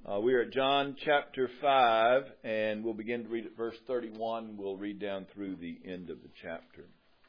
We are at John chapter 5, and we'll begin to read at verse 31. We'll read down through the end of the chapter.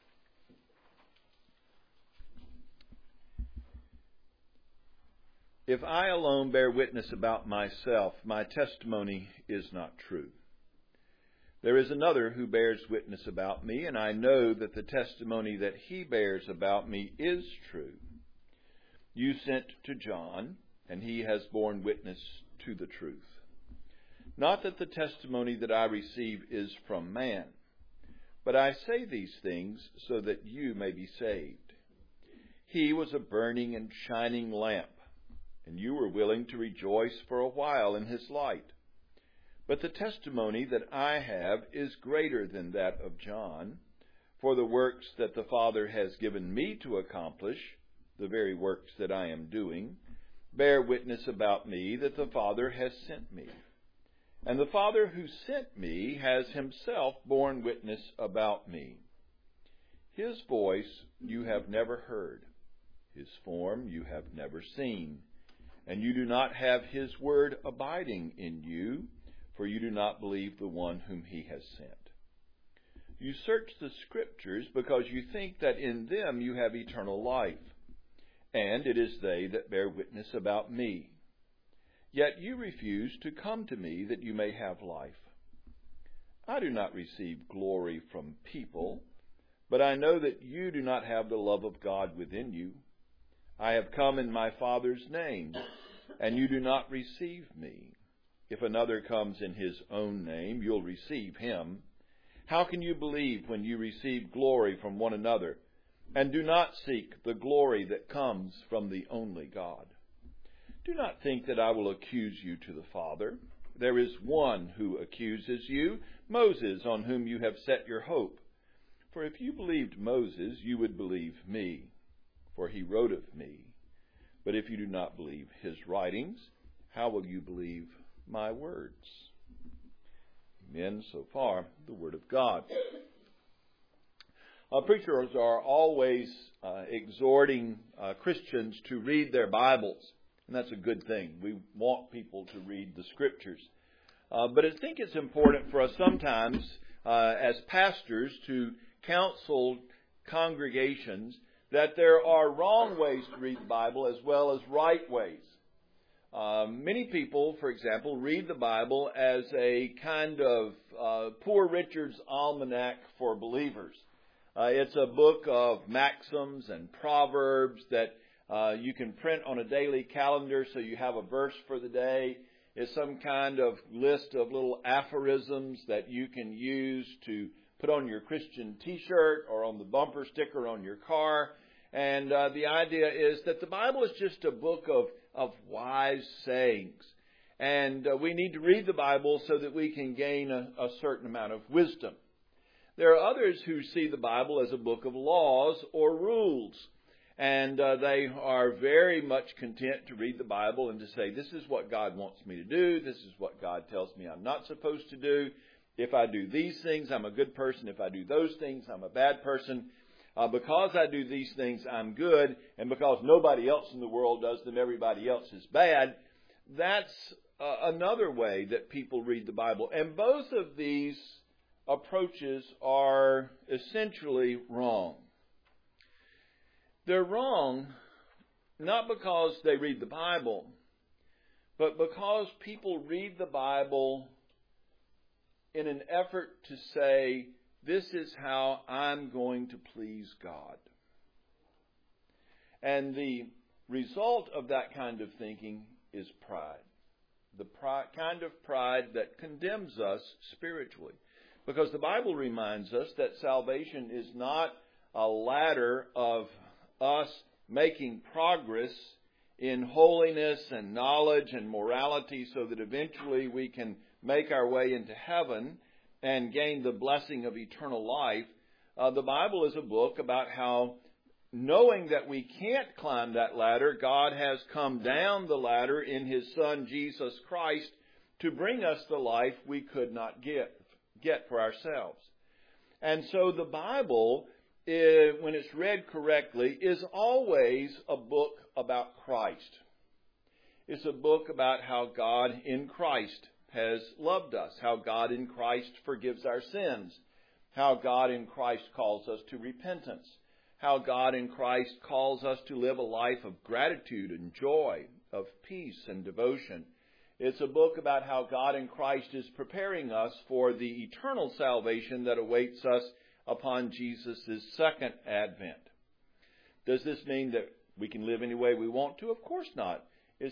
If I alone bear witness about myself, my testimony is not true. There is another who bears witness about me, and I know that the testimony that he bears about me is true. You sent to John, and he has borne witness to the truth. Not that the testimony that I receive is from man, but I say these things so that you may be saved. He was a burning and shining lamp, and you were willing to rejoice for a while in his light. But the testimony that I have is greater than that of John, for the works that the Father has given me to accomplish, the very works that I am doing, bear witness about me that the Father has sent me. And the Father who sent me has himself borne witness about me. His voice you have never heard, his form you have never seen, and you do not have his word abiding in you, for you do not believe the one whom he has sent. You search the Scriptures because you think that in them you have eternal life, and it is they that bear witness about me. Yet you refuse to come to me that you may have life. I do not receive glory from people, but I know that you do not have the love of God within you. I have come in my Father's name, and you do not receive me. If another comes in his own name, you'll receive him. How can you believe when you receive glory from one another, and do not seek the glory that comes from the only God? Do not think that I will accuse you to the Father. There is one who accuses you, Moses, on whom you have set your hope. For if you believed Moses, you would believe me, for he wrote of me. But if you do not believe his writings, how will you believe my words? Amen. So far, the Word of God. Preachers are always exhorting Christians to read their Bibles, and that's a good thing. We want people to read the Scriptures. But I think it's important for us sometimes as pastors to counsel congregations that there are wrong ways to read the Bible as well as right ways. Many people, for example, read the Bible as a kind of Poor Richard's Almanac for believers. It's a book of maxims and proverbs that you can print on a daily calendar so you have a verse for the day. It's some kind of list of little aphorisms that you can use to put on your Christian t-shirt or on the bumper sticker on your car. And the idea is that the Bible is just a book of wise sayings. And we need to read the Bible so that we can gain a certain amount of wisdom. There are others who see the Bible as a book of laws or rules. And they are very much content to read the Bible and to say, this is what God wants me to do. This is what God tells me I'm not supposed to do. If I do these things, I'm a good person. If I do those things, I'm a bad person. Because I do these things, I'm good. And because nobody else in the world does them, everybody else is bad. That's another way that people read the Bible. And both of these approaches are essentially wrong. They're wrong not because they read the Bible, but because people read the Bible in an effort to say, this is how I'm going to please God. And the result of that kind of thinking is pride. The kind of pride that condemns us spiritually. Because the Bible reminds us that salvation is not a ladder of us making progress in holiness and knowledge and morality so that eventually we can make our way into heaven and gain the blessing of eternal life. The Bible is a book about how, knowing that we can't climb that ladder, God has come down the ladder in His Son, Jesus Christ, to bring us the life we could not get for ourselves. And so the Bible, when it's read correctly, is always a book about Christ. It's a book about how God in Christ has loved us, how God in Christ forgives our sins, how God in Christ calls us to repentance, how God in Christ calls us to live a life of gratitude and joy, of peace and devotion. It's a book about how God in Christ is preparing us for the eternal salvation that awaits us upon Jesus' second advent. Does this mean that we can live any way we want to? Of course not. It's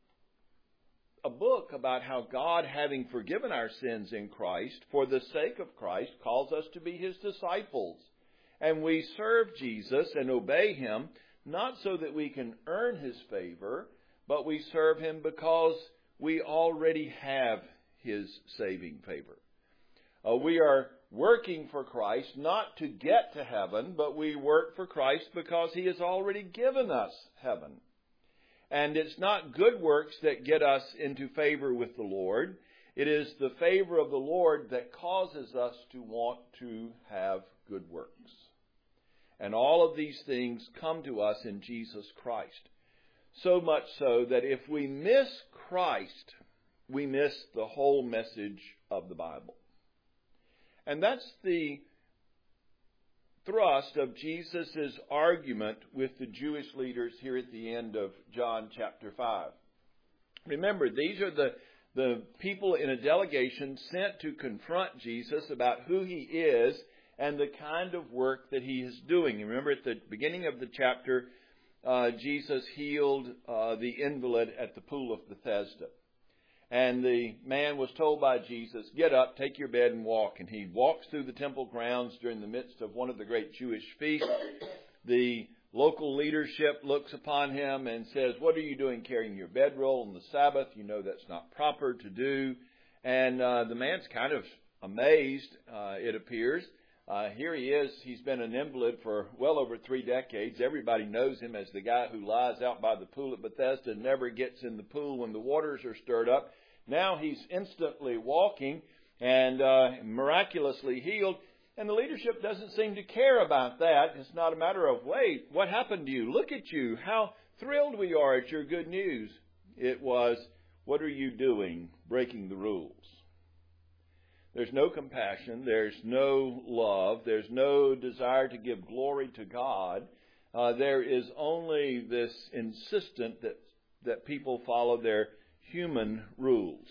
a book about how God, having forgiven our sins in Christ, for the sake of Christ, calls us to be His disciples. And we serve Jesus and obey Him, not so that we can earn His favor, but we serve Him because we already have His saving favor. We are working for Christ not to get to heaven, but we work for Christ because He has already given us heaven. And it's not good works that get us into favor with the Lord. It is the favor of the Lord that causes us to want to have good works. And all of these things come to us in Jesus Christ. So much so that if we miss Christ, we miss the whole message of the Bible. And that's the thrust of Jesus' argument with the Jewish leaders here at the end of John chapter 5. Remember, these are the people in a delegation sent to confront Jesus about who He is and the kind of work that He is doing. And remember, at the beginning of the chapter, Jesus healed the invalid at the pool of Bethesda. And the man was told by Jesus, "Get up, take your bed and walk." And he walks through the temple grounds during the midst of one of the great Jewish feasts. The local leadership looks upon him and says, "What are you doing carrying your bedroll on the Sabbath? You know that's not proper to do." And the man's kind of amazed, it appears. Here he is. He's been an invalid for well over 3 decades. Everybody knows him as the guy who lies out by the pool at Bethesda and never gets in the pool when the waters are stirred up. Now he's instantly walking and miraculously healed. And the leadership doesn't seem to care about that. It's not a matter of, "Wait, what happened to you? Look at you. How thrilled we are at your good news." It was, "What are you doing breaking the rules?" There's no compassion. There's no love. There's no desire to give glory to God. There is only this insistence that people follow their human rules.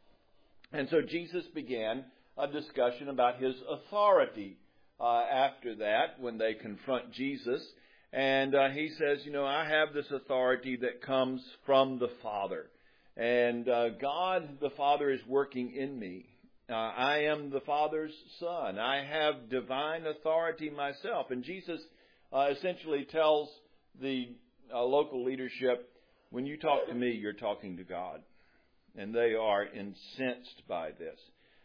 And so Jesus began a discussion about His authority after that when they confront Jesus. And He says, "I have this authority that comes from the Father. And God the Father is working in me. I am the Father's Son. I have divine authority myself." And Jesus essentially tells the local leadership, "When you talk to me, you're talking to God." And they are incensed by this.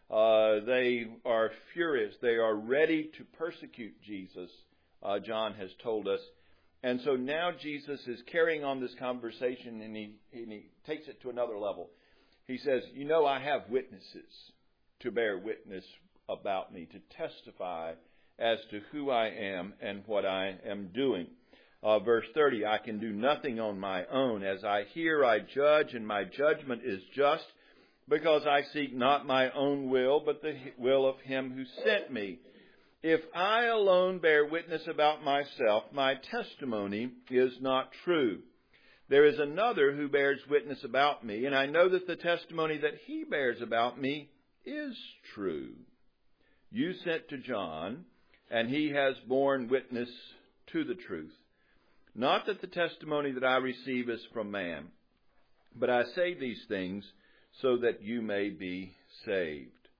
They are furious. They are ready to persecute Jesus, John has told us. And so now Jesus is carrying on this conversation, and he takes it to another level. He says, "I have witnesses to bear witness about me, to testify as to who I am and what I am doing." Verse 30, "I can do nothing on my own. As I hear, I judge, and my judgment is just, because I seek not my own will, but the will of Him who sent me. If I alone bear witness about myself, my testimony is not true. There is another who bears witness about me, and I know that the testimony that he bears about me is true. You sent to John, and he has borne witness to the truth. Not that the testimony that I receive is from man, but I say these things so that you may be saved.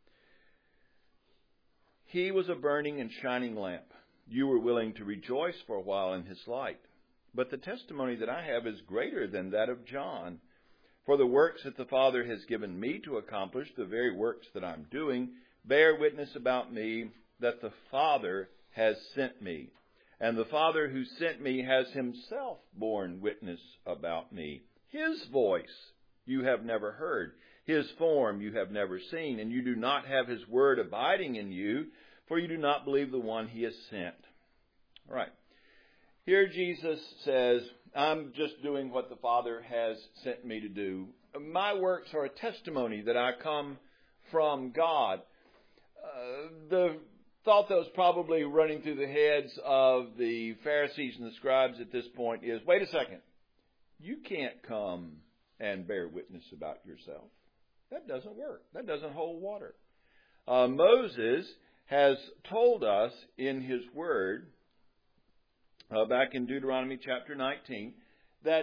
He was a burning and shining lamp. You were willing to rejoice for a while in his light. But the testimony that I have is greater than that of John. For the works that the Father has given me to accomplish, the very works that I'm doing, bear witness about me that the Father has sent me. And the Father who sent me has himself borne witness about me. His voice you have never heard. His form you have never seen. And you do not have his word abiding in you, for you do not believe the one he has sent." All right. Here Jesus says, I'm just doing what the Father has sent me to do. My works are a testimony that I come from God. The thought that was probably running through the heads of the Pharisees and the scribes at this point is, wait a second, you can't come and bear witness about yourself. That doesn't work. That doesn't hold water. Moses has told us in his word, back in Deuteronomy chapter 19, that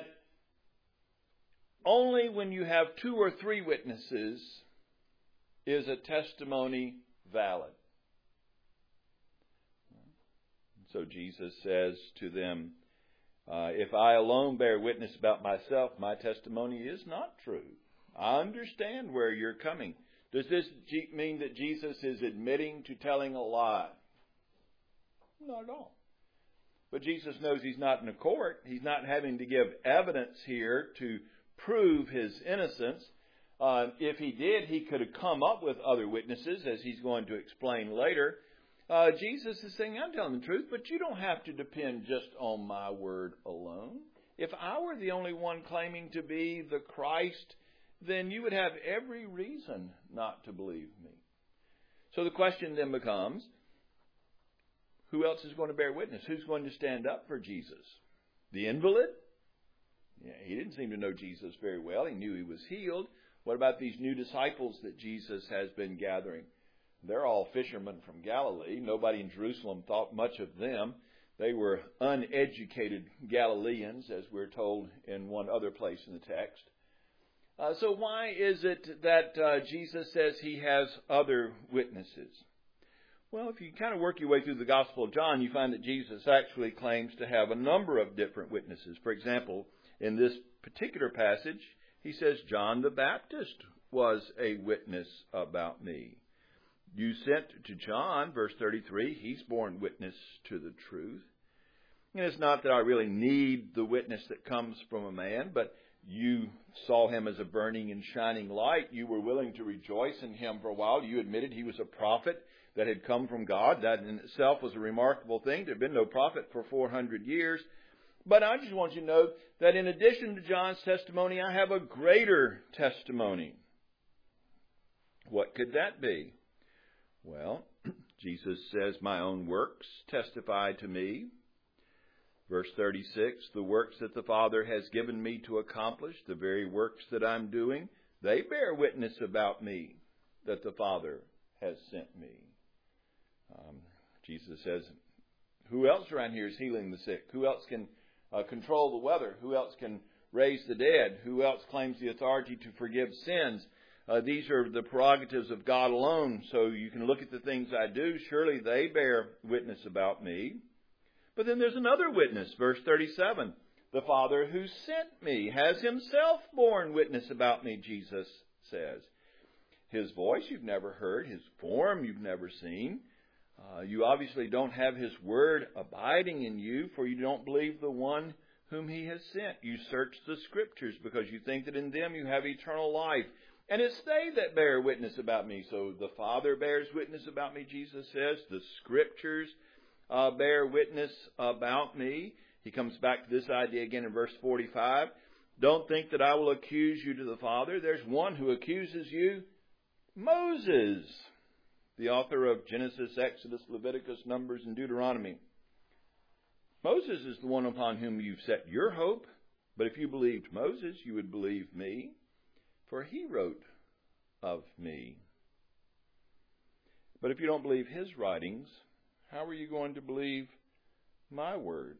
only when you have 2 or 3 witnesses is a testimony valid. So Jesus says to them, if I alone bear witness about myself, my testimony is not true. I understand where you're coming. Does this mean that Jesus is admitting to telling a lie? Not at all. But Jesus knows he's not in a court. He's not having to give evidence here to prove his innocence. If he did, he could have come up with other witnesses, as he's going to explain later. Jesus is saying, I'm telling the truth, but you don't have to depend just on my word alone. If I were the only one claiming to be the Christ, then you would have every reason not to believe me. So the question then becomes, who else is going to bear witness? Who's going to stand up for Jesus? The invalid? Yeah, he didn't seem to know Jesus very well. He knew he was healed. What about these new disciples that Jesus has been gathering? They're all fishermen from Galilee. Nobody in Jerusalem thought much of them. They were uneducated Galileans, as we're told in one other place in the text. So why is it that Jesus says he has other witnesses? Well, if you kind of work your way through the Gospel of John, you find that Jesus actually claims to have a number of different witnesses. For example, in this particular passage, he says, John the Baptist was a witness about me. You sent to John, verse 33, he's borne witness to the truth. And it's not that I really need the witness that comes from a man, but you saw him as a burning and shining light. You were willing to rejoice in him for a while. You admitted he was a prophet that had come from God. That in itself was a remarkable thing. There had been no prophet for 400 years. But I just want you to know that in addition to John's testimony, I have a greater testimony. What could that be? Well, Jesus says, my own works testify to me. Verse 36, the works that the Father has given me to accomplish, the very works that I'm doing, they bear witness about me that the Father has sent me. Jesus says, who else around here is healing the sick? Who else can control the weather? Who else can raise the dead? Who else claims the authority to forgive sins? These are the prerogatives of God alone. So you can look at the things I do. Surely they bear witness about me. But then there's another witness, verse 37. The Father who sent me has himself borne witness about me, Jesus says. His voice you've never heard, his form you've never seen. You obviously don't have his word abiding in you, for you don't believe the one whom he has sent. You search the Scriptures because you think that in them you have eternal life. And it's they that bear witness about me. So the Father bears witness about me, Jesus says. The Scriptures bear witness about me. He comes back to this idea again in verse 45. Don't think that I will accuse you to the Father. There's one who accuses you, Moses, the author of Genesis, Exodus, Leviticus, Numbers, and Deuteronomy. Moses is the one upon whom you've set your hope. But if you believed Moses, you would believe me, for he wrote of me. But if you don't believe his writings, how are you going to believe my words?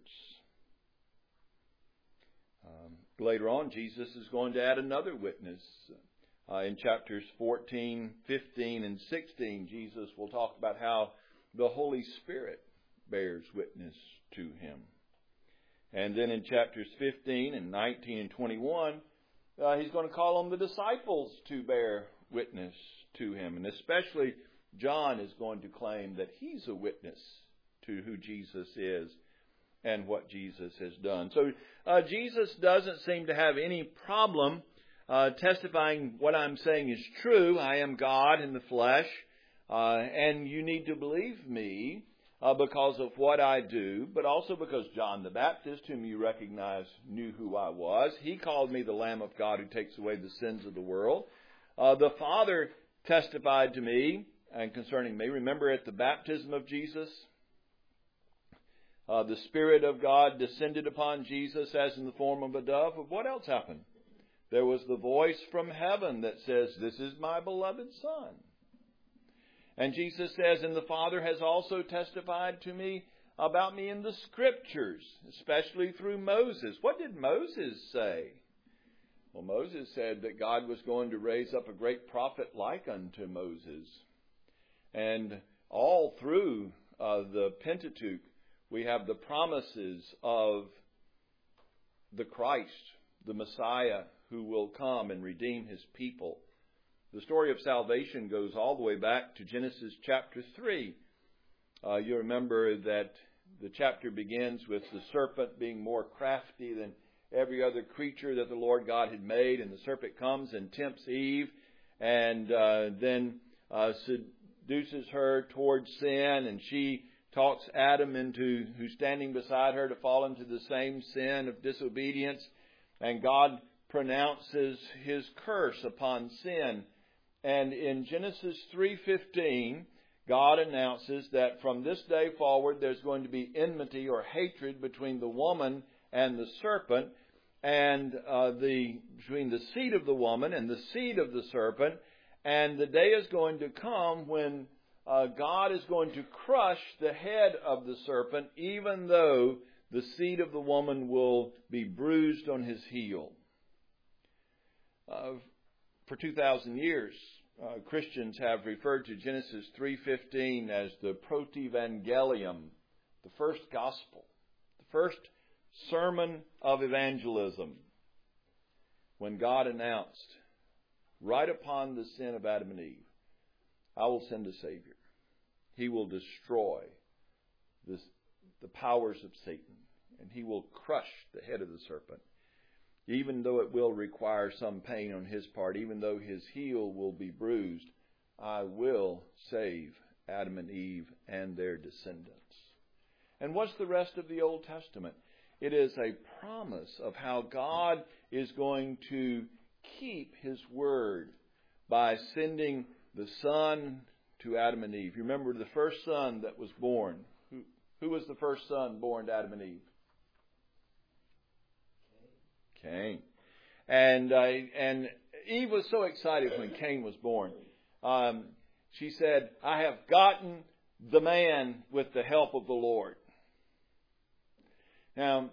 Later on, Jesus is going to add another witness. In chapters 14, 15, and 16, Jesus will talk about how the Holy Spirit bears witness to him. And then in chapters 15 and 19 and 21, he's going to call on the disciples to bear witness to him. And especially John is going to claim that he's a witness to who Jesus is and what Jesus has done. So Jesus doesn't seem to have any problem testifying what I'm saying is true. I am God in the flesh, and you need to believe me. because of what I do, but also because John the Baptist, whom you recognize, knew who I was. He called me the Lamb of God who takes away the sins of the world. The Father testified to me and concerning me. Remember at the baptism of Jesus, the Spirit of God descended upon Jesus as in the form of a dove. But what else happened? There was the voice from heaven that says, "This is my beloved Son." And Jesus says, "And the Father has also testified to me about me in the Scriptures, especially through Moses." What did Moses say? Well, Moses said that God was going to raise up a great prophet like unto Moses. And all through the Pentateuch, we have the promises of the Christ, the Messiah, who will come and redeem His people. The story of salvation goes all the way back to Genesis chapter 3. You remember that the chapter begins with the serpent being more crafty than every other creature that the Lord God had made. And the serpent comes and tempts Eve and then seduces her towards sin. And she talks Adam who's standing beside her, to fall into the same sin of disobedience. And God pronounces His curse upon sin. And in Genesis 3:15, God announces that from this day forward there's going to be enmity or hatred between the woman and the serpent, and between the seed of the woman and the seed of the serpent. And the day is going to come when God is going to crush the head of the serpent, even though the seed of the woman will be bruised on his heel. For 2,000 years, Christians have referred to Genesis 3:15 as the Protevangelium, the first gospel, the first sermon of evangelism, when God announced, right upon the sin of Adam and Eve, "I will send a Savior. He will destroy the powers of Satan, and He will crush the head of the serpent. Even though it will require some pain on His part, even though His heel will be bruised, I will save Adam and Eve and their descendants." And what's the rest of the Old Testament? It is a promise of how God is going to keep His word by sending the Son to Adam and Eve. You remember the first son that was born. Who was the first son born to Adam and Eve? Cain. And Eve was so excited when Cain was born. She said, "I have gotten the man with the help of the Lord." Now,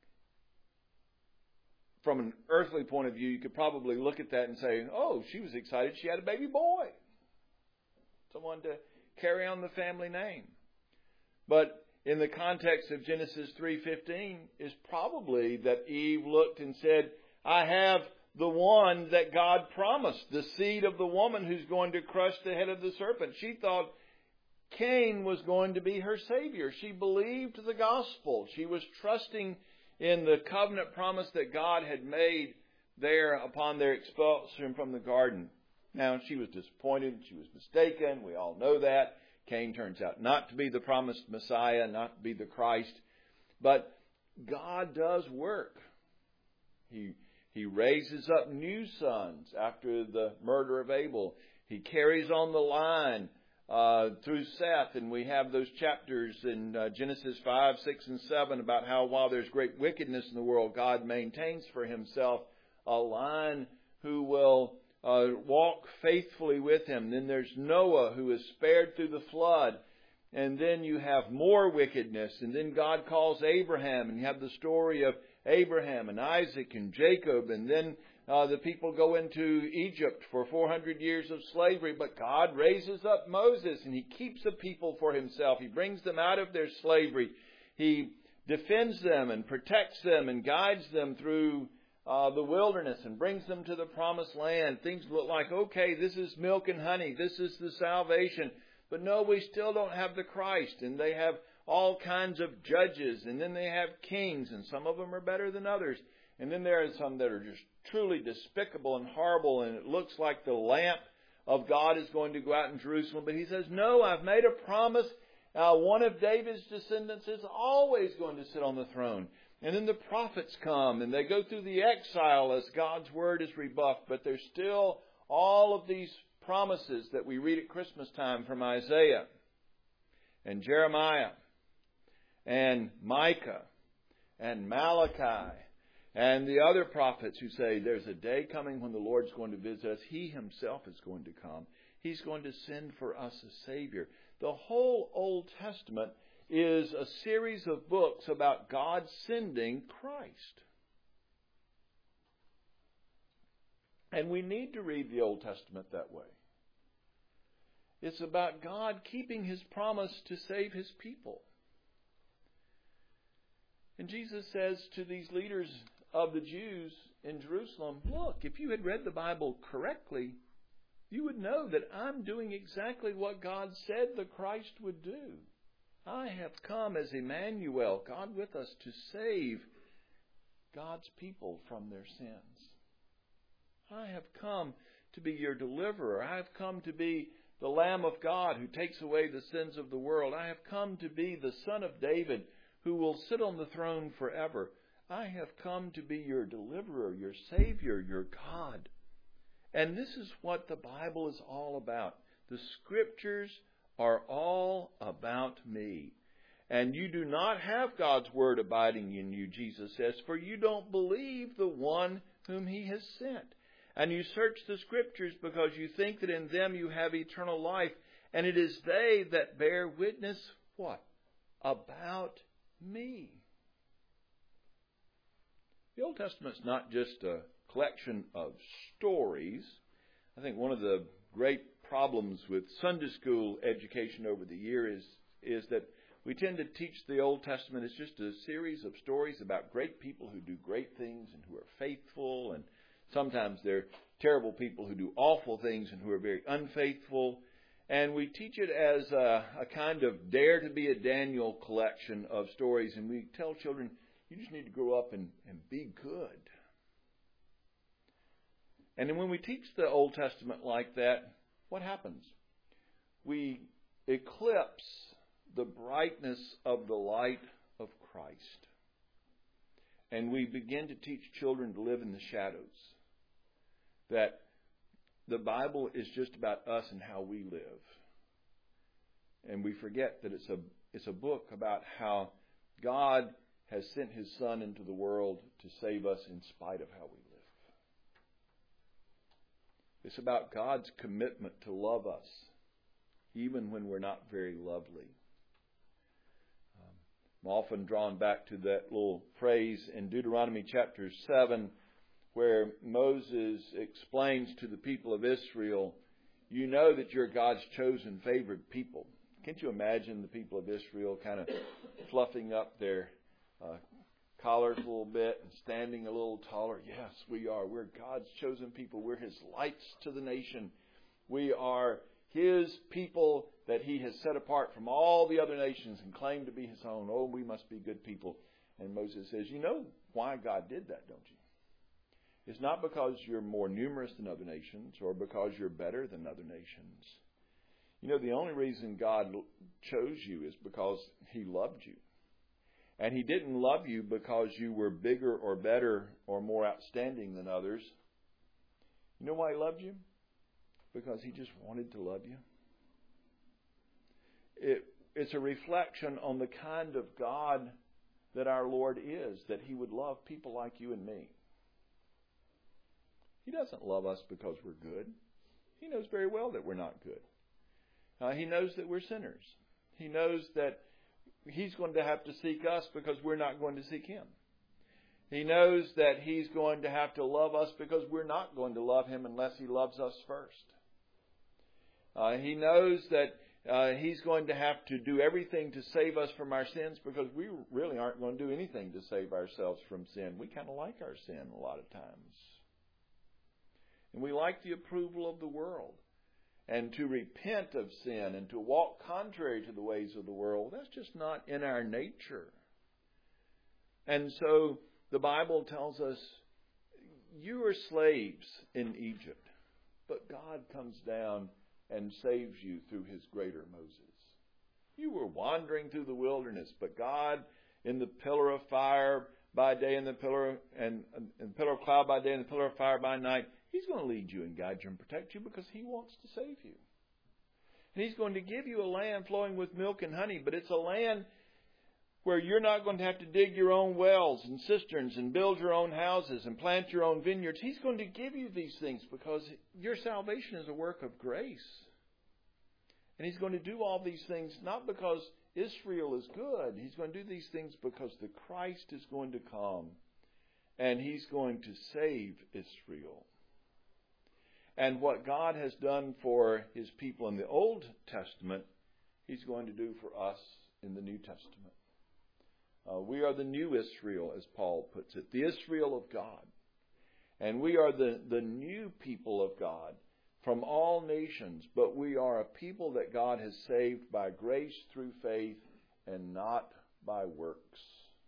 from an earthly point of view, you could probably look at that and say, "Oh, she was excited. She had a baby boy. Someone to carry on the family name." But in the context of Genesis 3:15 is probably that Eve looked and said, "I have the one that God promised, the seed of the woman who's going to crush the head of the serpent." She thought Cain was going to be her Savior. She believed the gospel. She was trusting in the covenant promise that God had made there upon their expulsion from the garden. Now, she was disappointed. She was mistaken. We all know that. Cain turns out not to be the promised Messiah, not to be the Christ. But God does work. He raises up new sons after the murder of Abel. He carries on the line through Seth. And we have those chapters in Genesis 5, 6, and 7 about how while there's great wickedness in the world, God maintains for Himself a line who will walk faithfully with Him. Then there's Noah, who is spared through the flood. And then you have more wickedness. And then God calls Abraham. And you have the story of Abraham and Isaac and Jacob. And then the people go into Egypt for 400 years of slavery. But God raises up Moses, and He keeps a people for Himself. He brings them out of their slavery. He defends them and protects them and guides them through the wilderness and brings them to the promised land. Things look like, okay, this is milk and honey. This is the salvation. But no, we still don't have the Christ. And they have all kinds of judges. And then they have kings. And some of them are better than others. And then there are some that are just truly despicable and horrible. And it looks like the lamp of God is going to go out in Jerusalem. But He says, "No, I've made a promise. One of David's descendants is always going to sit on the throne. And then the prophets come and they go through the exile as God's word is rebuffed. But there's still all of these promises that we read at Christmas time from Isaiah and Jeremiah and Micah and Malachi and the other prophets who say there's a day coming when the Lord's going to visit us. He himself is going to come. He's going to send for us a Savior. The whole Old Testament is a series of books about God sending Christ. And we need to read the Old Testament that way. It's about God keeping His promise to save His people. And Jesus says to these leaders of the Jews in Jerusalem, look, if you had read the Bible correctly, you would know that I'm doing exactly what God said the Christ would do. I have come as Emmanuel, God with us, to save God's people from their sins. I have come to be your deliverer. I have come to be the Lamb of God who takes away the sins of the world. I have come to be the Son of David who will sit on the throne forever. I have come to be your deliverer, your Savior, your God. And this is what the Bible is all about. The Scriptures are all about me. And you do not have God's Word abiding in you, Jesus says, for you don't believe the one whom He has sent. And you search the Scriptures because you think that in them you have eternal life. And it is they that bear witness, what? About me. The Old Testament's not just a collection of stories. I think one of the great problems with Sunday school education over the years is that we tend to teach the Old Testament as just a series of stories about great people who do great things and who are faithful, and sometimes they're terrible people who do awful things and who are very unfaithful. And we teach it as a kind of dare to be a Daniel collection of stories, and we tell children, you just need to grow up and be good. And then when we teach the Old Testament like that, what happens? We eclipse the brightness of the light of Christ. And we begin to teach children to live in the shadows. That the Bible is just about us and how we live. And we forget that it's a book about how God has sent His Son into the world to save us in spite of how we live. It's about God's commitment to love us, even when we're not very lovely. I'm often drawn back to that little phrase in Deuteronomy chapter 7, where Moses explains to the people of Israel, you know that you're God's chosen, favored people. Can't you imagine the people of Israel kind of fluffing up their collars a little bit and standing a little taller? Yes, we are. We're God's chosen people. We're His lights to the nation. We are His people that He has set apart from all the other nations and claimed to be His own. Oh, we must be good people. And Moses says, you know why God did that, don't you? It's not because you're more numerous than other nations or because you're better than other nations. You know, the only reason God chose you is because He loved you. And He didn't love you because you were bigger or better or more outstanding than others. You know why He loved you? Because He just wanted to love you. It's a reflection on the kind of God that our Lord is, that He would love people like you and me. He doesn't love us because we're good. He knows very well that we're not good. He knows that we're sinners. He knows that He's going to have to seek us because we're not going to seek Him. He knows that He's going to have to love us because we're not going to love Him unless He loves us first. He knows that He's going to have to do everything to save us from our sins because we really aren't going to do anything to save ourselves from sin. We kind of like our sin a lot of times. And we like the approval of the world. And to repent of sin and to walk contrary to the ways of the world, that's just not in our nature. And so the Bible tells us, you are slaves in Egypt, but God comes down and saves you through His greater Moses. You were wandering through the wilderness, but God, in the pillar of fire by day and the pillar of cloud by day and the pillar of fire by night, He's going to lead you and guide you and protect you because He wants to save you. And He's going to give you a land flowing with milk and honey, but it's a land where you're not going to have to dig your own wells and cisterns and build your own houses and plant your own vineyards. He's going to give you these things because your salvation is a work of grace. And He's going to do all these things not because Israel is good. He's going to do these things because the Christ is going to come and He's going to save Israel. And what God has done for His people in the Old Testament, He's going to do for us in the New Testament. We are the new Israel, as Paul puts it, the Israel of God. And we are the new people of God from all nations, but we are a people that God has saved by grace through faith and not by works.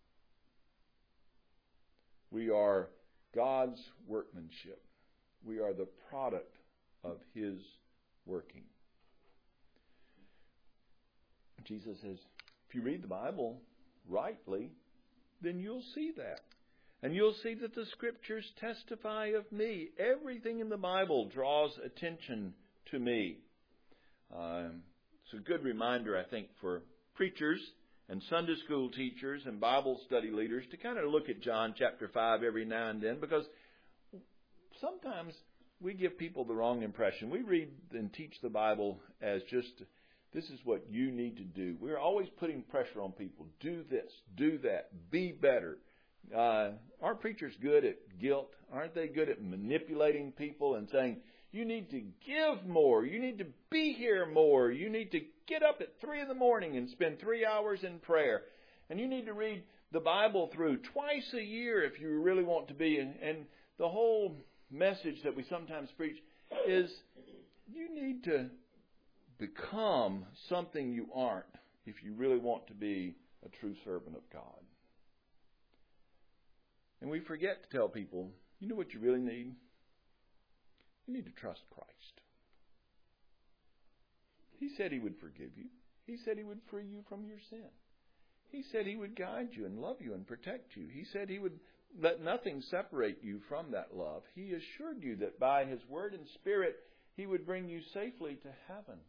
We are God's workmanship. We are the product of His working. Jesus says, if you read the Bible rightly, then you'll see that. And you'll see that the Scriptures testify of me. Everything in the Bible draws attention to me. It's a good reminder, I think, for preachers and Sunday school teachers and Bible study leaders to kind of look at John chapter 5 every now and then, because sometimes we give people the wrong impression. We read and teach the Bible as just, this is what you need to do. We're always putting pressure on people. Do this, do that, be better. Aren't preachers good at guilt? Aren't they good at manipulating people and saying, you need to give more, you need to be here more, you need to get up at 3 a.m. and spend 3 hours in prayer, and you need to read the Bible through twice a year if you really want to be. And the whole message that we sometimes preach is you need to become something you aren't if you really want to be a true servant of God. And we forget to tell people, you know what you really need? You need to trust Christ. He said He would forgive you. He said He would free you from your sin. He said He would guide you and love you and protect you. He said He would let nothing separate you from that love. He assured you that by His Word and Spirit, He would bring you safely to heaven.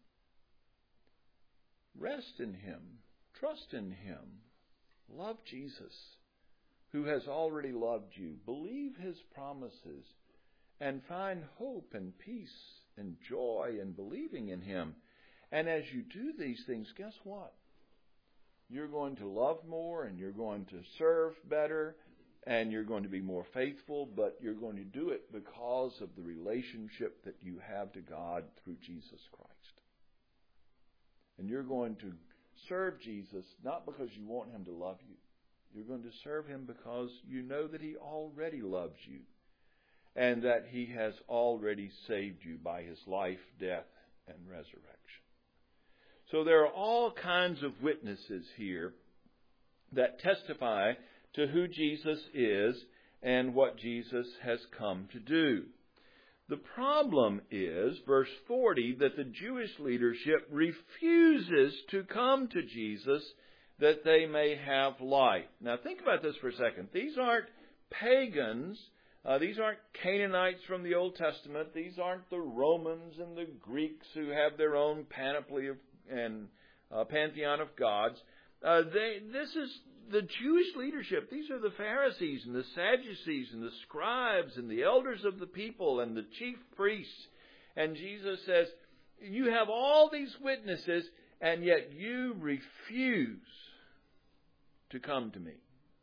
Rest in Him. Trust in Him. Love Jesus, who has already loved you. Believe His promises and find hope and peace and joy in believing in Him. And as you do these things, guess what? You're going to love more and you're going to serve better and you're going to be more faithful, but you're going to do it because of the relationship that you have to God through Jesus Christ. And you're going to serve Jesus not because you want Him to love you. You're going to serve Him because you know that He already loves you and that He has already saved you by His life, death, and resurrection. So there are all kinds of witnesses here that testify to who Jesus is and what Jesus has come to do. The problem is, verse 40, that the Jewish leadership refuses to come to Jesus that they may have life. Now think about this for a second. These aren't pagans. These aren't Canaanites from the Old Testament. These aren't the Romans and the Greeks who have their own panoply and pantheon of gods. This is the Jewish leadership. These are the Pharisees and the Sadducees and the scribes and the elders of the people and the chief priests. And Jesus says, you have all these witnesses, and yet you refuse to come to me.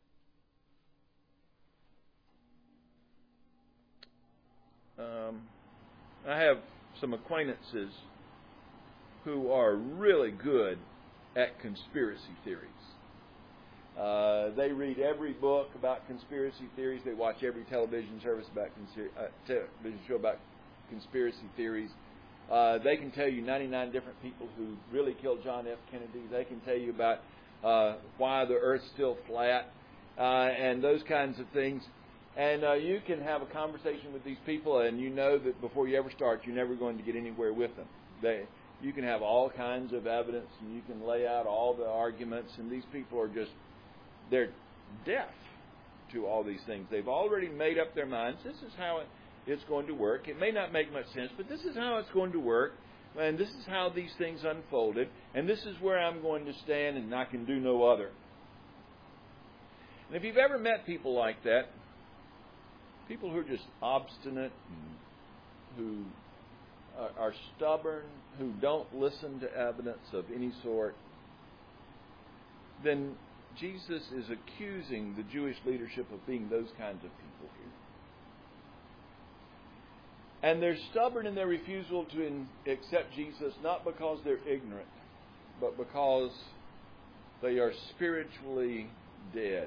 I have some acquaintances who are really good at conspiracy theories. They read every book about conspiracy theories. They watch every television service about television show about conspiracy theories. They can tell you 99 different people who really killed John F. Kennedy. They can tell you about why the Earth's still flat and those kinds of things. And you can have a conversation with these people, and you know that before you ever start, you're never going to get anywhere with them. you can have all kinds of evidence and you can lay out all the arguments, and these people are they're deaf to all these things. They've already made up their minds. This is how it's going to work. It may not make much sense, but this is how it's going to work. And this is how these things unfolded. And this is where I'm going to stand, and I can do no other. And if you've ever met people like that, people who are just obstinate, who are stubborn, who don't listen to evidence of any sort, then Jesus is accusing the Jewish leadership of being those kinds of people here. And they're stubborn in their refusal to accept Jesus, not because they're ignorant, but because they are spiritually dead.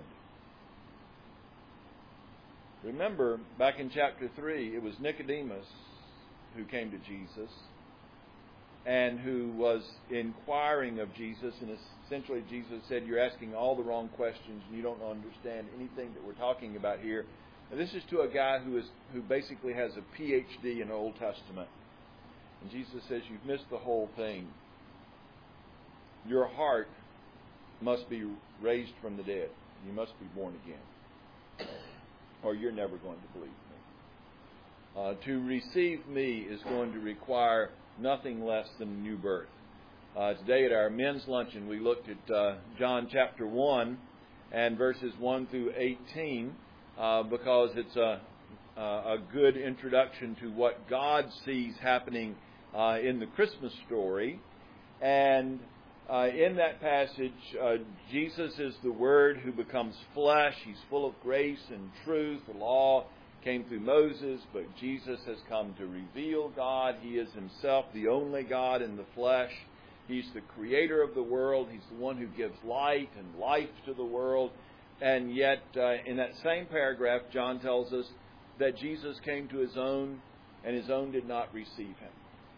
Remember, back in chapter 3, it was Nicodemus who came to Jesus and who was inquiring of Jesus, and essentially Jesus said, "You're asking all the wrong questions and you don't understand anything that we're talking about here." And this is to a guy who basically has a PhD in Old Testament. And Jesus says, "You've missed the whole thing. Your heart must be raised from the dead. You must be born again, or you're never going to believe me. To receive me is going to require nothing less than a new birth." Today at our men's luncheon, we looked at John chapter 1 and verses 1 through 18 because it's a good introduction to what God sees happening in the Christmas story. And in that passage, Jesus is the Word who becomes flesh. He's full of grace and truth. The law came through Moses, but Jesus has come to reveal God. He is himself the only God in the flesh. He's the creator of the world. He's the one who gives light and life to the world. And yet, in that same paragraph, John tells us that Jesus came to his own, and his own did not receive him.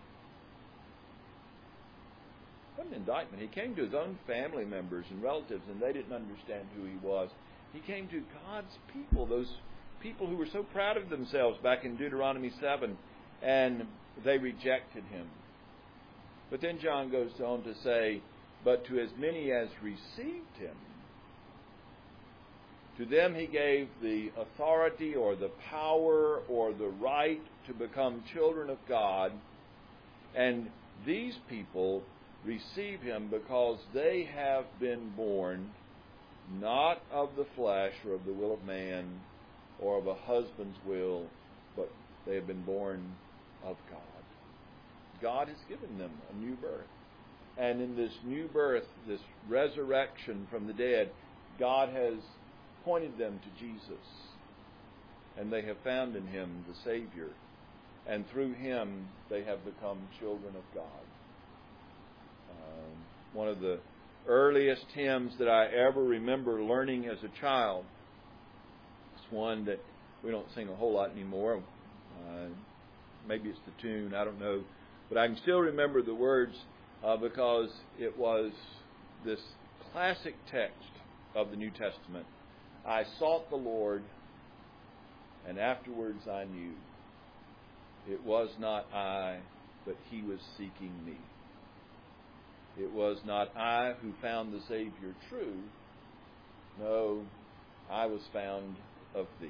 What an indictment. He came to his own family members and relatives, and they didn't understand who he was. He came to God's people, those people who were so proud of themselves back in Deuteronomy 7, and they rejected him. But then John goes on to say, "But to as many as received him, to them he gave the authority or the power or the right to become children of God. And these people receive him because they have been born not of the flesh or of the will of man or of a husband's will, but they have been born of God." God has given them a new birth. And in this new birth, this resurrection from the dead, God has pointed them to Jesus. And they have found in him the Savior. And through him, they have become children of God. One of the earliest hymns that I ever remember learning as a child, it's one that we don't sing a whole lot anymore. Maybe it's the tune, I don't know. But I can still remember the words because it was this classic text of the New Testament. "I sought the Lord, and afterwards I knew. It was not I, but he was seeking me. It was not I who found the Savior true. No, I was found of thee."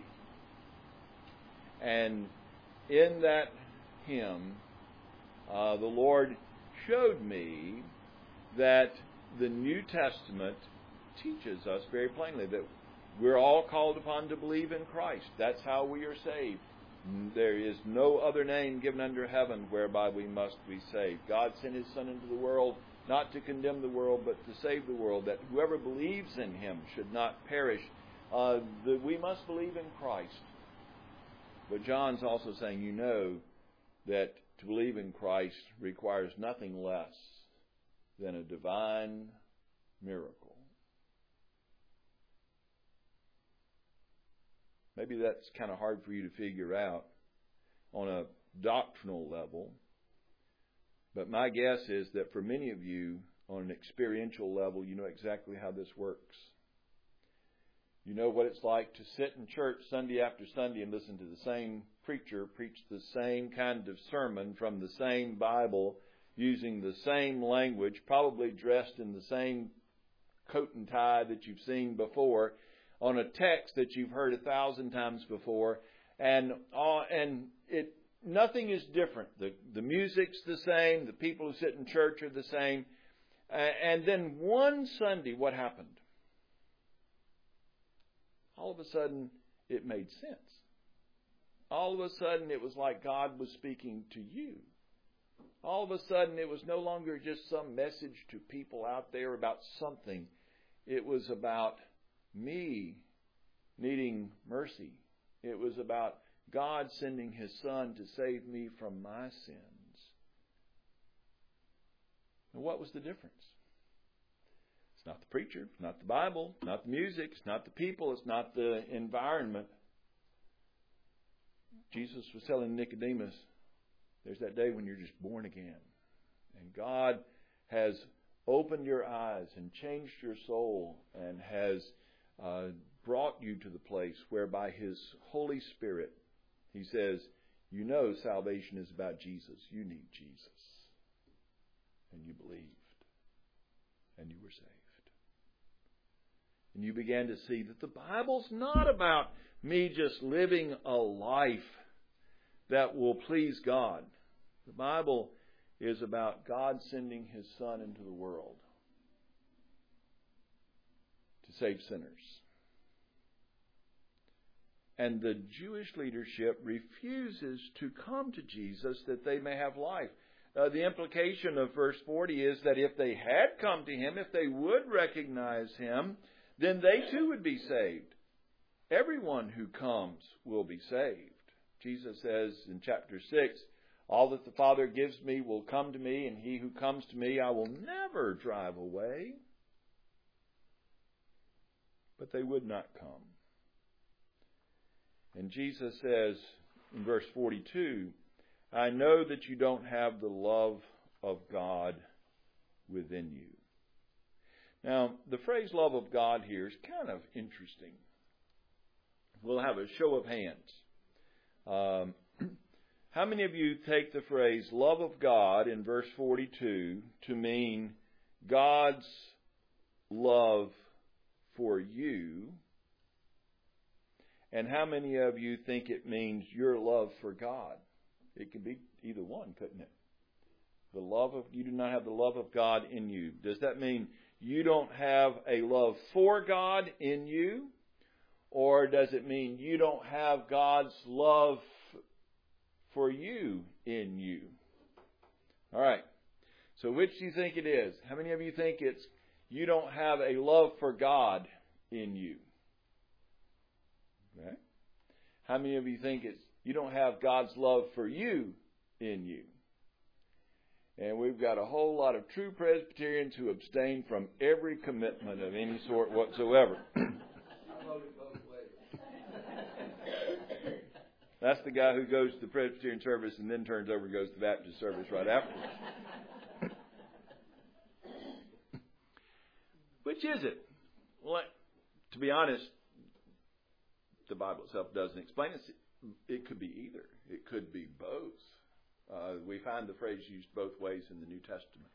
And in that hymn, the Lord showed me that the New Testament teaches us very plainly that we're all called upon to believe in Christ. That's how we are saved. There is no other name given under heaven whereby we must be saved. God sent his Son into the world not to condemn the world, but to save the world, that whoever believes in him should not perish. That we must believe in Christ. But John's also saying, you know, that to believe in Christ requires nothing less than a divine miracle. Maybe that's kind of hard for you to figure out on a doctrinal level. But my guess is that for many of you, on an experiential level, you know exactly how this works. You know what it's like to sit in church Sunday after Sunday and listen to the same preacher preach the same kind of sermon from the same Bible using the same language, probably dressed in the same coat and tie that you've seen before, on a text that you've heard 1,000 times before, and nothing is different. The music's the same, the people who sit in church are the same, and then one Sunday, what happened? All of a sudden, it made sense. All of a sudden, it was like God was speaking to you. All of a sudden, it was no longer just some message to people out there about something. It was about me needing mercy. It was about God sending His Son to save me from my sins. And what was the difference? It's not the preacher, it's not the Bible, it's not the music, it's not the people, it's not the environment. Jesus was telling Nicodemus, there's that day when you're just born again. And God has opened your eyes and changed your soul and has brought you to the place where by His Holy Spirit, He says, you know salvation is about Jesus. You need Jesus. And you believed. And you were saved. And you began to see that the Bible's not about me just living a life that will please God. The Bible is about God sending His Son into the world to save sinners. And the Jewish leadership refuses to come to Jesus that they may have life. The implication of verse 40 is that if they had come to Him, if they would recognize Him, then they too would be saved. Everyone who comes will be saved. Jesus says in chapter 6, all that the Father gives me will come to me, and he who comes to me I will never drive away. But they would not come. And Jesus says in verse 42, I know that you don't have the love of God within you. Now, the phrase love of God here is kind of interesting. We'll have a show of hands. How many of you take the phrase love of God in verse 42 to mean God's love for you? And how many of you think it means your love for God? It could be either one, couldn't it? You do not have the love of God in you. Does that mean you don't have a love for God in you? Or does it mean you don't have God's love for you in you? All right. So which do you think it is? How many of you think it's you don't have a love for God in you? Okay. How many of you think it's you don't have God's love for you in you? And we've got a whole lot of true Presbyterians who abstain from every commitment of any sort whatsoever. That's the guy who goes to the Presbyterian service and then turns over and goes to the Baptist service right afterwards. Which is it? Well, to be honest, the Bible itself doesn't explain it. It could be either. It could be both. We find the phrase used both ways in the New Testament.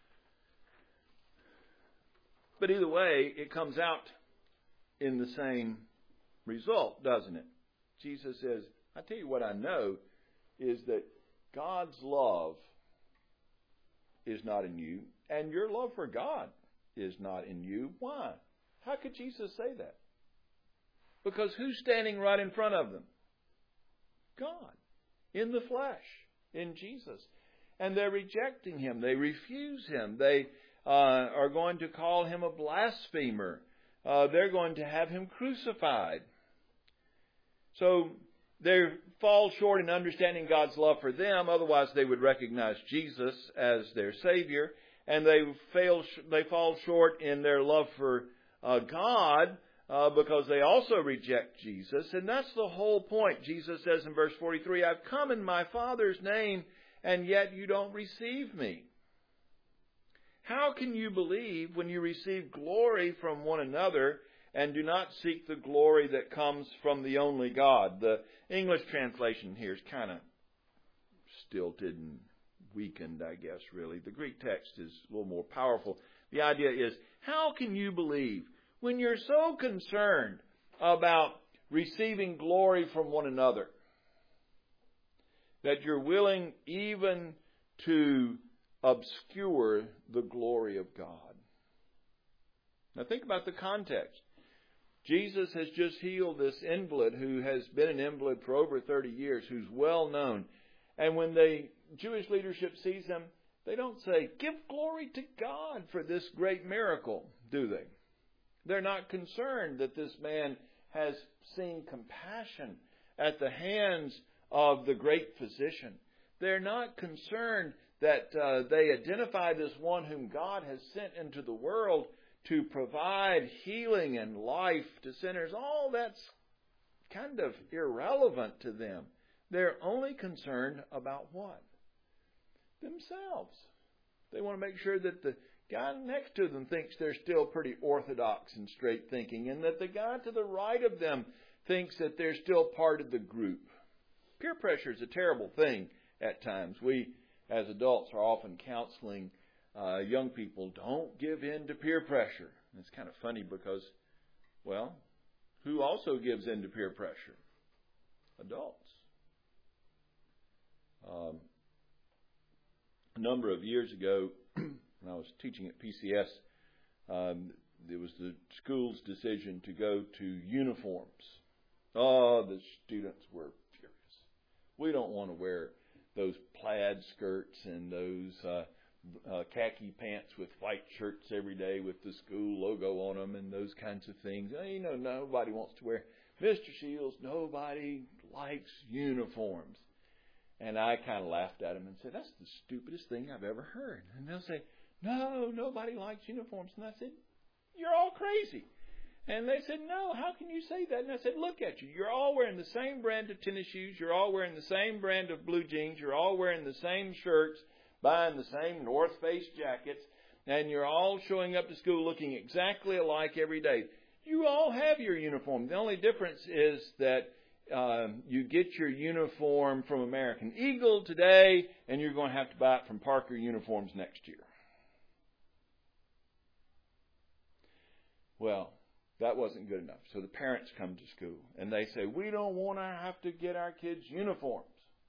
But either way, it comes out in the same result, doesn't it? Jesus says, I tell you what I know is that God's love is not in you, and your love for God is not in you. Why? How could Jesus say that? Because who's standing right in front of them? God, in the flesh, in Jesus. And they're rejecting Him. They refuse Him. They are going to call Him a blasphemer. They're going to have Him crucified. So they fall short in understanding God's love for them. Otherwise, they would recognize Jesus as their Savior. And they fall short in their love for God because they also reject Jesus. And that's the whole point. Jesus says in verse 43, I've come in my Father's name, and yet you don't receive me. How can you believe when you receive glory from one another and do not seek the glory that comes from the only God? The English translation here is kind of stilted and weakened, I guess, really. The Greek text is a little more powerful. The idea is, how can you believe when you're so concerned about receiving glory from one another that you're willing even to obscure the glory of God? Now think about the context. Jesus has just healed this invalid who has been an invalid for over 30 years, who's well known. And when the Jewish leadership sees him, they don't say, "Give glory to God for this great miracle," do they? They're not concerned that this man has seen compassion at the hands of the great physician. They're not concerned that they identify this one whom God has sent into the world to provide healing and life to sinners. All that's kind of irrelevant to them. They're only concerned about what? Themselves. They want to make sure that the guy next to them thinks they're still pretty orthodox and straight thinking, and that the guy to the right of them thinks that they're still part of the group. Peer pressure is a terrible thing at times. We, as adults, are often counseling young people, don't give in to peer pressure. And it's kind of funny because, well, who also gives in to peer pressure? Adults. A number of years ago, when I was teaching at PCS, it was the school's decision to go to uniforms. Oh, the students were furious. We don't want to wear those plaid skirts and those khaki pants with white shirts every day with the school logo on them and those kinds of things. You know, nobody wants to wear. Mr. Shields, nobody likes uniforms. And I kind of laughed at him and said, "That's the stupidest thing I've ever heard." And they'll say, "No, nobody likes uniforms." And I said, "You're all crazy." And they said, "No, how can you say that?" And I said, "Look at you. You're all wearing the same brand of tennis shoes. You're all wearing the same brand of blue jeans. You're all wearing the same shirts, buying the same North Face jackets, and you're all showing up to school looking exactly alike every day. You all have your uniform. The only difference is that you get your uniform from American Eagle today, and you're going to have to buy it from Parker Uniforms next year." Well, that wasn't good enough. So the parents come to school, and they say, "We don't want to have to get our kids uniforms."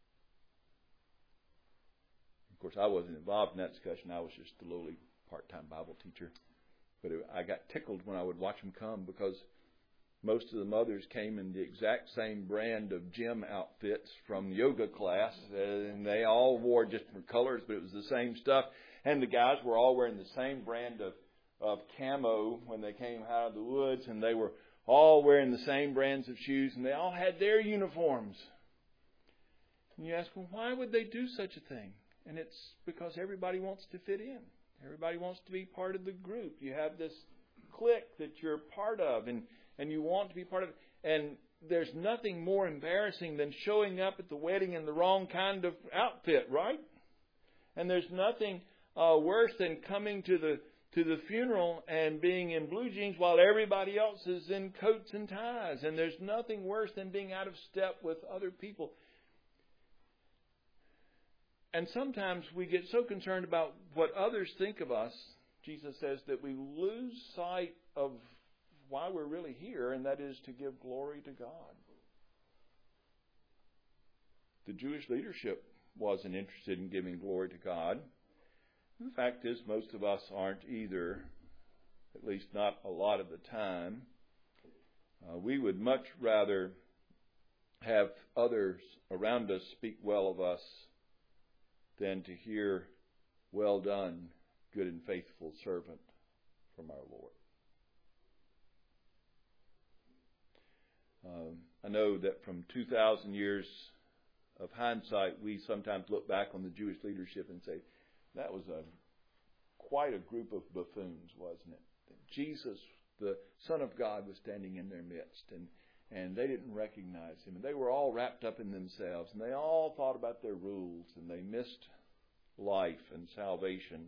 Of course, I wasn't involved in that discussion. I was just the lowly part-time Bible teacher. But I got tickled when I would watch them come, because most of the mothers came in the exact same brand of gym outfits from yoga class, and they all wore different colors, but it was the same stuff. And the guys were all wearing the same brand of camo when they came out of the woods, and they were all wearing the same brands of shoes, and they all had their uniforms. And you ask, well, why would they do such a thing? And it's because everybody wants to fit in. Everybody wants to be part of the group. You have this clique that you're part of, and you want to be part of it. And there's nothing more embarrassing than showing up at the wedding in the wrong kind of outfit, right? And there's nothing worse than coming to the funeral and being in blue jeans while everybody else is in coats and ties. And there's nothing worse than being out of step with other people. And sometimes we get so concerned about what others think of us, Jesus says, that we lose sight of why we're really here, and that is to give glory to God. The Jewish leadership wasn't interested in giving glory to God. The fact is, most of us aren't either, at least not a lot of the time. We would much rather have others around us speak well of us than to hear, "Well done, good and faithful servant," from our Lord. I know that from 2,000 years of hindsight, we sometimes look back on the Jewish leadership and say, that was quite a group of buffoons, wasn't it? Jesus, the Son of God, was standing in their midst, and they didn't recognize him. And they were all wrapped up in themselves, and they all thought about their rules, and they missed life and salvation.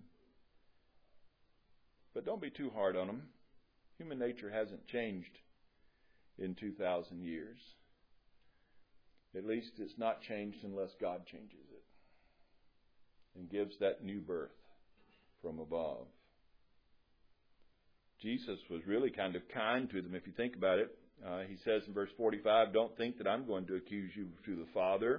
But don't be too hard on them. Human nature hasn't changed in 2,000 years. At least it's not changed unless God changes it. and gives that new birth from above. Jesus was really kind of kind to them, if you think about it. He says in verse 45, don't think that I'm going to accuse you to the Father.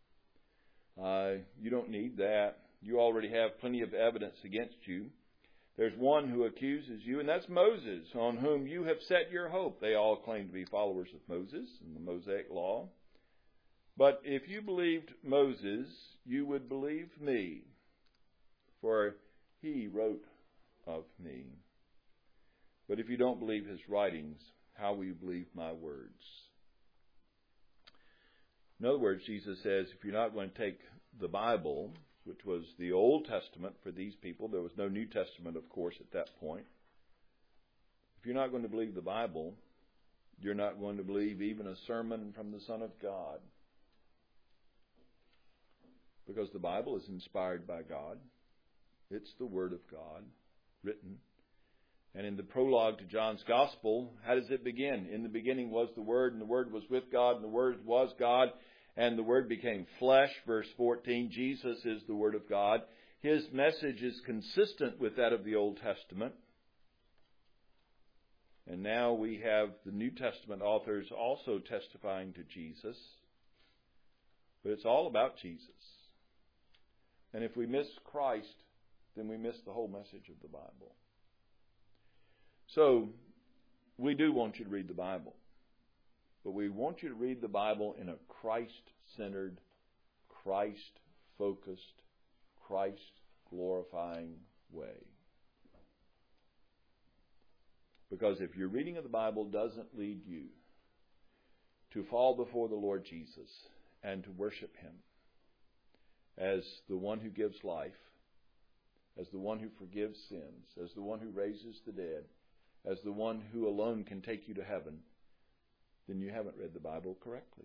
You don't need that. You already have plenty of evidence against you. There's one who accuses you, and that's Moses, on whom you have set your hope. They all claim to be followers of Moses and the Mosaic law. But if you believed Moses, you would believe me, for he wrote of me. But if you don't believe his writings, how will you believe my words? In other words, Jesus says, if you're not going to take the Bible, which was the Old Testament for these people, there was no New Testament, of course, at that point. If you're not going to believe the Bible, you're not going to believe even a sermon from the Son of God. Because the Bible is inspired by God. It's the Word of God, written. And in the prologue to John's Gospel, how does it begin? In the beginning was the Word, and the Word was with God, and the Word was God, and the Word became flesh. Verse 14, Jesus is the Word of God. His message is consistent with that of the Old Testament. And now we have the New Testament authors also testifying to Jesus. But it's all about Jesus. And if we miss Christ, then we miss the whole message of the Bible. So, we do want you to read the Bible. But we want you to read the Bible in a Christ-centered, Christ-focused, Christ-glorifying way. Because if your reading of the Bible doesn't lead you to fall before the Lord Jesus and to worship Him as the one who gives life, as the one who forgives sins, as the one who raises the dead, as the one who alone can take you to heaven, then you haven't read the Bible correctly.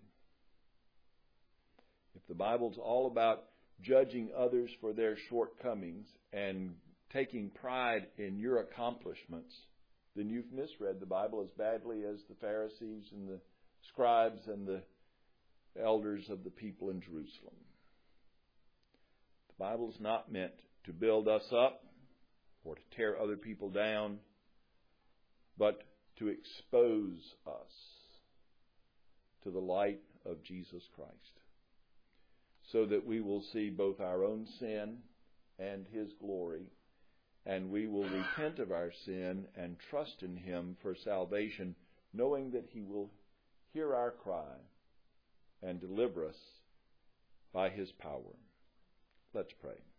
If the Bible's all about judging others for their shortcomings and taking pride in your accomplishments, then you've misread the Bible as badly as the Pharisees and the scribes and the elders of the people in Jerusalem. The Bible is not meant to build us up or to tear other people down, but to expose us to the light of Jesus Christ, so that we will see both our own sin and His glory, and we will repent of our sin and trust in Him for salvation, knowing that He will hear our cry and deliver us by His power. Let's pray.